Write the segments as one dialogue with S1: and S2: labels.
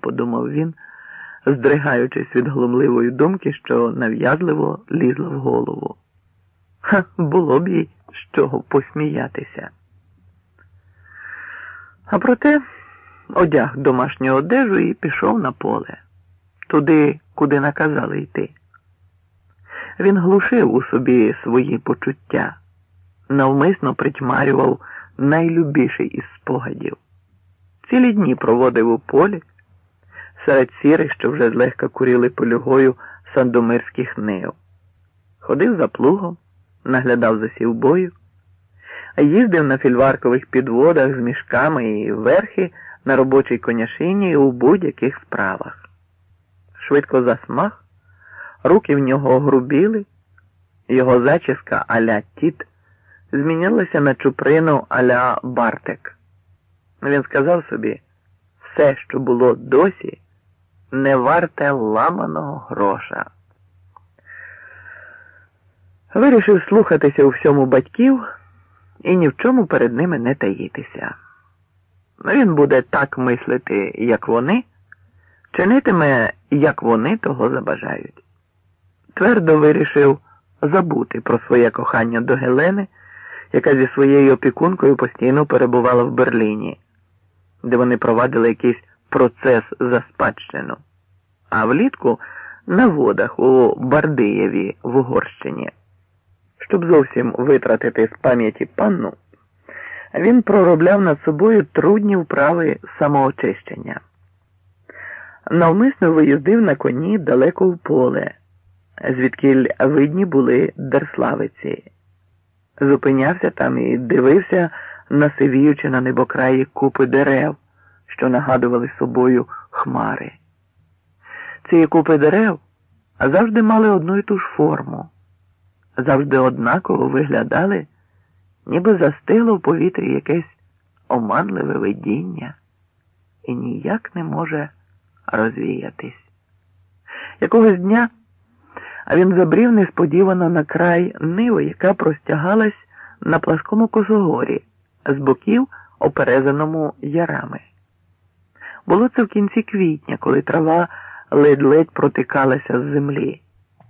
S1: подумав він, здригаючись від глумливої думки, що нав'язливо лізла в голову. Ха, було б їй з чого посміятися. А проте одяг домашню одежу і пішов на поле, туди, куди наказали йти. Він глушив у собі свої почуття, навмисно притьмарював найлюбіший із спогадів. Цілі дні проводив у полі, серед сірих, що вже злегка куріли полюгою сандомирських нив. Ходив за плугом, наглядав за сівбою, їздив на фільваркових підводах з мішками і верхи на робочій коняшині і у будь-яких справах. Швидко засмаг, руки в нього огрубіли, його зачіска а-ля Тіт змінилася на чуприну а-ля Бартек. Він сказав собі, все, що було досі, не варте ламаного гроша. Вирішив слухатися у всьому батьків і ні в чому перед ними не таїтися. Він буде так мислити, як вони, чинитиме, як вони того забажають. Твердо вирішив забути про своє кохання до Гелени, яка зі своєю опікункою постійно перебувала в Берліні, де вони провадили якийсь процес за спадщину, а влітку на водах у Бардиєві в Угорщині. Щоб зовсім витратити з пам'яті панну, він проробляв над собою трудні вправи самоочищення. Навмисно виїздив на коні далеко в поле, звідкіль видні були Дерславиці. Зупинявся там і дивився, насивіючи на небокраї купи дерев, що нагадували собою хмари. Ці купи дерев завжди мали одну і ту ж форму, завжди однаково виглядали, ніби застигло в повітрі якесь оманливе видіння і ніяк не може розвіятись. Якогось дня він забрів несподівано на край ниви, яка простягалась на пласкому косогорі, з боків оперезаному ярами. Було це в кінці квітня, коли трава ледь-ледь протикалася з землі.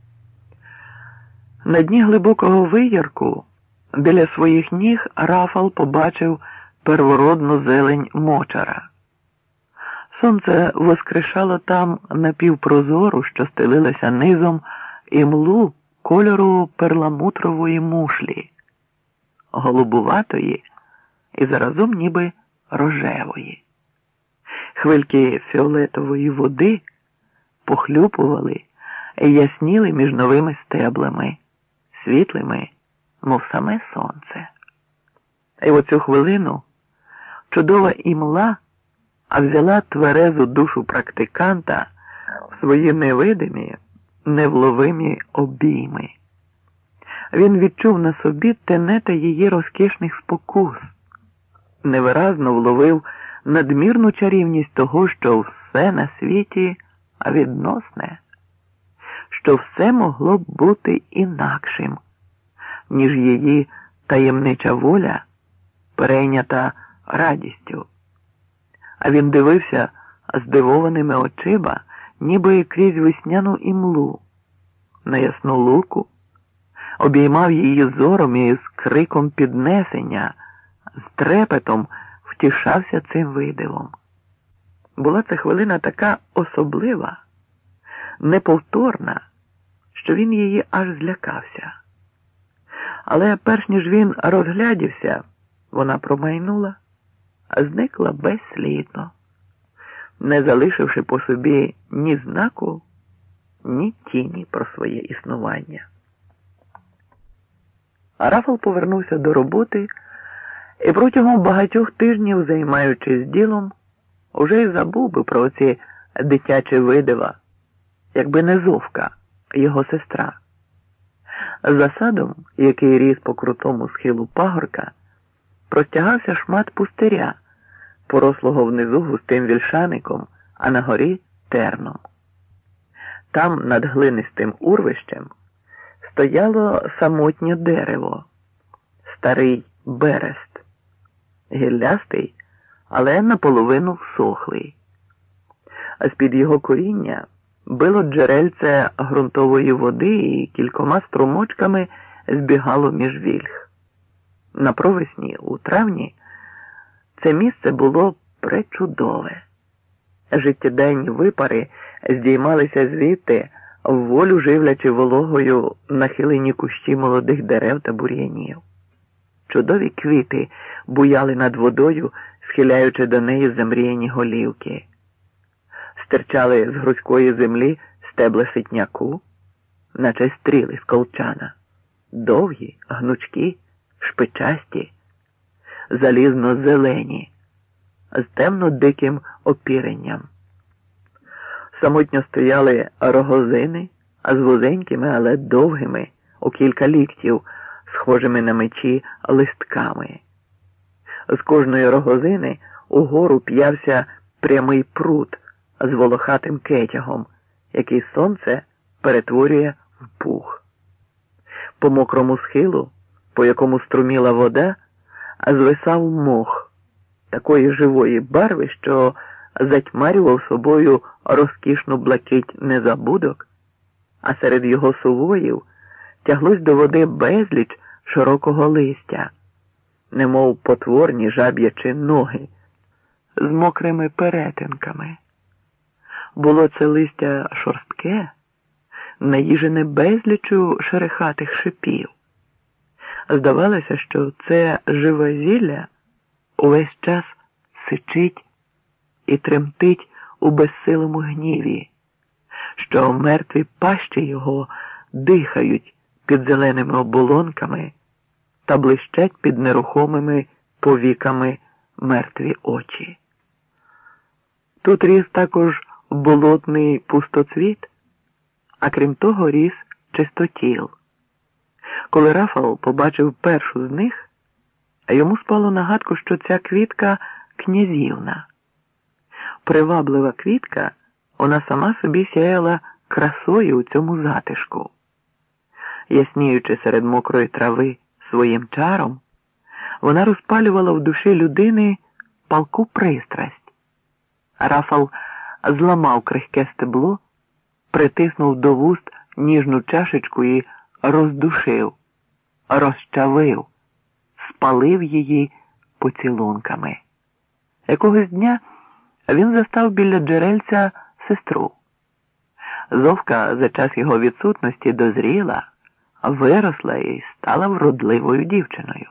S1: На дні глибокого виярку, біля своїх ніг, Рафал побачив первородну зелень мочара. Сонце воскрешало там напівпрозору, що стелилася низом, імлу кольору перламутрової мушлі, голубуватої і заразом ніби рожевої. Хвильки фіолетової води похлюпували і ясніли між новими стеблами, світлими, мов саме сонце. І в оцю хвилину чудова імла взяла тверезу душу практиканта в свої невидимі, невловимі обійми. Він відчув на собі тенета її розкішних спокус, невиразно вловив надмірну чарівність того, що все на світі відносне, що все могло б бути інакшим, ніж її таємнича воля, перейнята радістю. А він дивився здивованими очима, ніби крізь весняну імлу, на ясну луку, обіймав її зором і з криком піднесення, з трепетом втішався цим видивом. Була ця хвилина така особлива, неповторна, що він її аж злякався. Але перш ніж він розглядівся, вона промайнула, а зникла безслідно, не залишивши по собі ні знаку, ні тіні про своє існування. А Рафал повернувся до роботи і протягом багатьох тижнів, займаючись ділом, уже й забув би про ці дитячі видива, якби не Зовка, його сестра. За садом, який ріс по крутому схилу пагорка, простягався шмат пустиря, порослого внизу густим вільшаником, а на горі терном. Там, над глинистим урвищем, стояло самотнє дерево, старий берест, гіллястий, але наполовину всохлий. а з-під його коріння било джерельце ґрунтової води і кількома струмочками збігало між вільх. На провесні, у травні, це місце було пречудове. Життєденні випари здіймалися звідти, в волю живлячи вологою нахилені кущі молодих дерев та бур'янів. Чудові квіти буяли над водою, схиляючи до неї замріяні голівки. Стирчали з грузької землі стебла ситняку, наче стріли з колчана, довгі, гнучкі, шпичасті, залізно-зелені, з темно-диким опіренням. Самотньо стояли рогозини, а з вузенькими, але довгими, у кілька ліктів, схожими на мечі, листками. З кожної рогозини угору п'явся прямий прут з волохатим кетягом, який сонце перетворює в пух. По мокрому схилу, по якому струміла вода, звисав мох такої живої барви, що затьмарював собою розкішну блакить незабудок, а серед його сувоїв тяглось до води безліч широкого листя, немов потворні жаб'ячі ноги з мокрими перетинками. Було це листя шорстке, наїжене безлічу шерехатих шипів. Здавалося, що це живе зілля увесь час сичить і тремтить у безсилому гніві, що мертві пащі його дихають під зеленими оболонками та блищать під нерухомими повіками мертві очі. Тут ріс також болотний пустоцвіт, а крім того ріс чистотіл. Коли Рафал побачив першу з них, йому спало на гадку, що ця квітка князівна. Приваблива квітка, вона сама собі сяяла красою у цьому затишку. Ясніючи серед мокрої трави своїм чаром, вона розпалювала в душі людини палку пристрасть. Рафал зламав крихке стебло, притиснув до вуст ніжну чашечку і роздушив, розчавив, спалив її поцілунками. Якогось дня він застав біля джерельця сестру. Зовка за час його відсутності дозріла, виросла і стала вродливою дівчиною.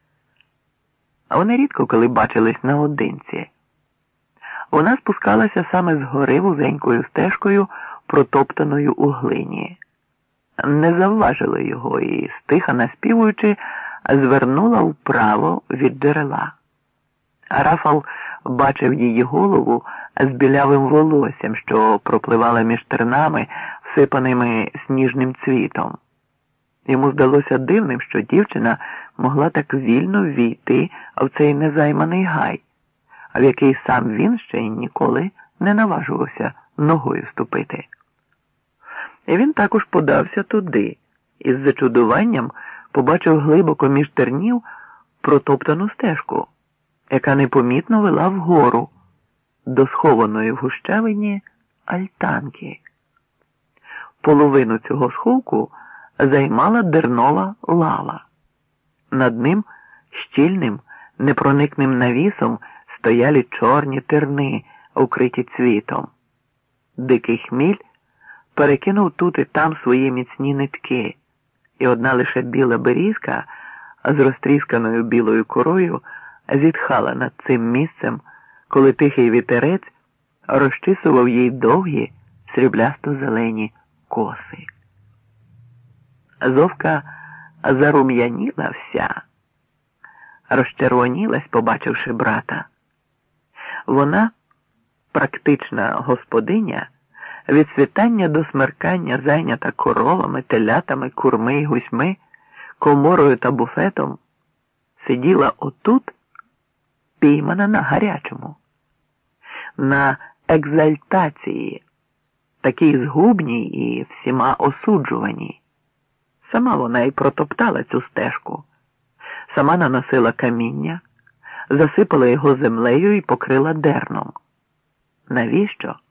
S1: А вони рідко коли бачились наодинці. Вона спускалася саме з гори вузенькою стежкою, протоптаною у глині. Не завважила його і, стиха наспівуючи, звернула вправо від джерела. Рафал бачив її голову з білявим волоссям, що пропливала між тернами, всипаними сніжним цвітом. Йому здалося дивним, що дівчина могла так вільно війти в цей незайманий гай, в який сам він ще й ніколи не наважувався ногою ступити. І він також подався туди і з зачудуванням побачив глибоко між тернів протоптану стежку, яка непомітно вела вгору до схованої в гущавині альтанки. Половину цього сховку займала дернова лава. Над ним щільним, непроникним навісом стояли чорні терни, укриті цвітом. Дикий хміль перекинув тут і там свої міцні нитки, і одна лише біла берізка з розтрісканою білою корою зітхала над цим місцем, коли тихий вітерець розчісував їй довгі сріблясто-зелені коси. Зовка зарум'яніла вся, розчервонілась, побачивши брата. Вона, практична господиня, від світання до смеркання зайнята коровами, телятами, курми й гусьми, коморою та буфетом, сиділа отут, піймана на гарячому, на екзальтації, такій згубній і всіма осуджуваній. Сама вона й протоптала цю стежку, сама наносила каміння, засипала його землею і покрила дерном. Навіщо?